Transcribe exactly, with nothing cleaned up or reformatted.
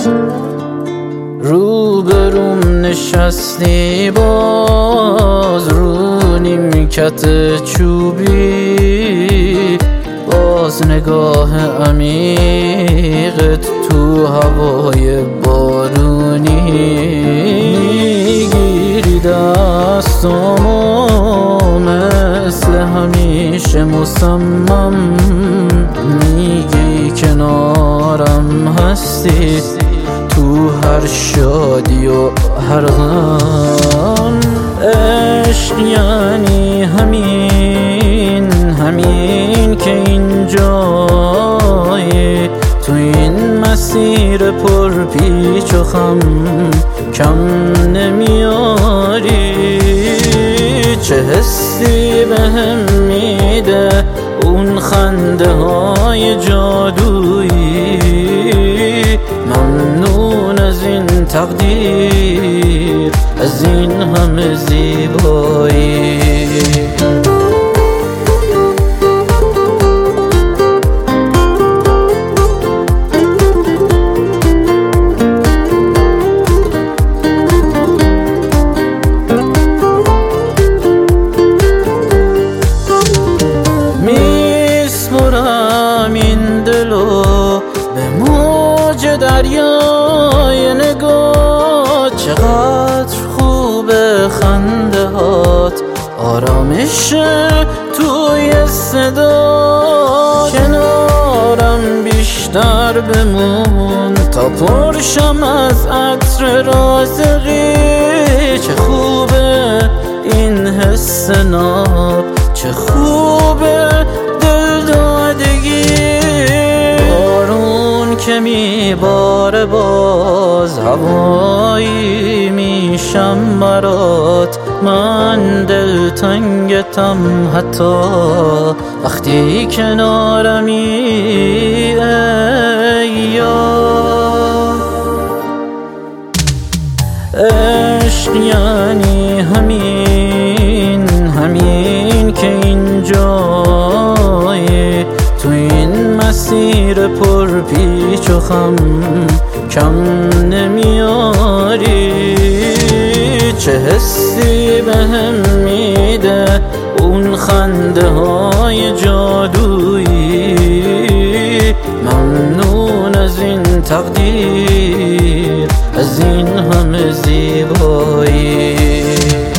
روبروم نشستی باز رو نیمکت چوبی، باز نگاه عمیقت تو هوای بارونی، میگیری دستامو مثل همیشه مصمم، میگی کنارم هستی تو هر شادی و هر غم. عشق یعنی همین، همین که اینجایی تو این مسیر پر پیچ و خم کم نمیاری. چه حسی بهم میده اون خنده های جادویی، ممنون از این تقدیر، از این همه زیبایی. میسپرم این دلو به موج دریای نگاه، چقدر خوبه خنده هات، آرامش توی صدا. کنارم بیشتر بمون تا پرشم از عطر رازقی. چه خوبه این حس ناب، چه خوبه دل دادگی. بارون که میباره باز هوایی میشم برات، من دلتنگتم حتی وقتی کنارمی ای یار. عشق یعنی همین، همین که اینجایی تو این مسیر پر پیچ و خم کم نمیاری. چه حسی بهم میده اون خنده های جادویی، ممنون از این تقدیر، از این همه زیبایی.